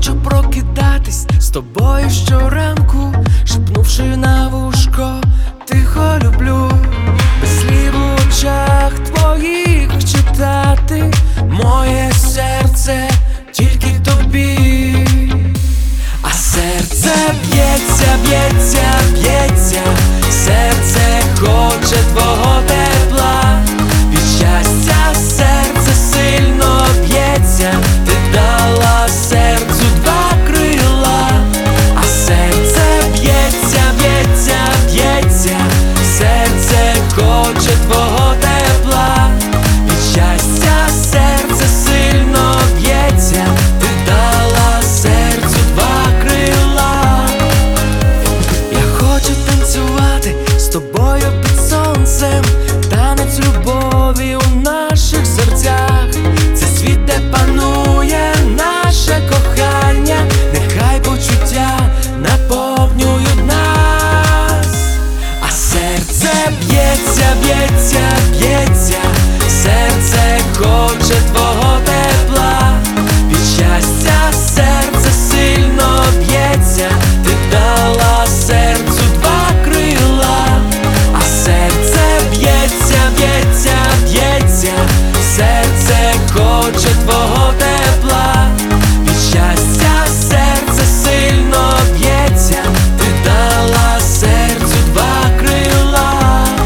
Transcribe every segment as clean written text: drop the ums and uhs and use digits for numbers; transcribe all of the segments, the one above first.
хочу прокидатись з тобою щоранку, шепнувши на вушко тихо люблю. Без слів у очах твоїх читати моє серце тільки тобі. А серце б'ється, б'ється, б'ється, серце хоче твого тепла. Від щастя серце сильно б'ється, ти дала серцю два крила. А серце б'ється, б'ється, б'ється, серце хоче твого тепла. Від щастя серце сильно б'ється, ти дала серцю два крила. Я хочу танцювати з тобою під сонцем, танець любові у наших серцях. Це світ, де панує наше кохання, нехай почуття наповнюють нас. А серце б'ється, б'ється, б'ється, серце хоче твого тепла. Від щастя серце сильно б'ється, ти дала серцю два крила. А серце б'ється, б'ється, б'ється, серце хоче твого тепла. Від щастя серце сильно б'ється, ти дала серцю два крила.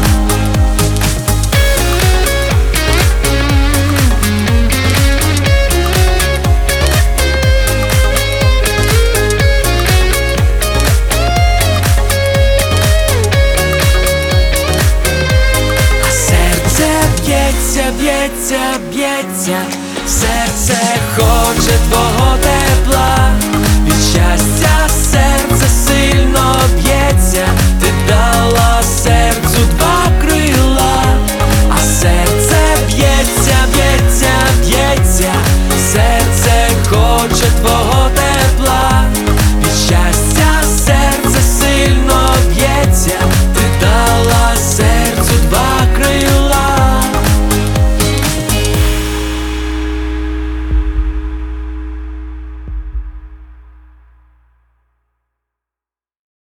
А серце б'ється, б'ється, б'ється, серце хоче твого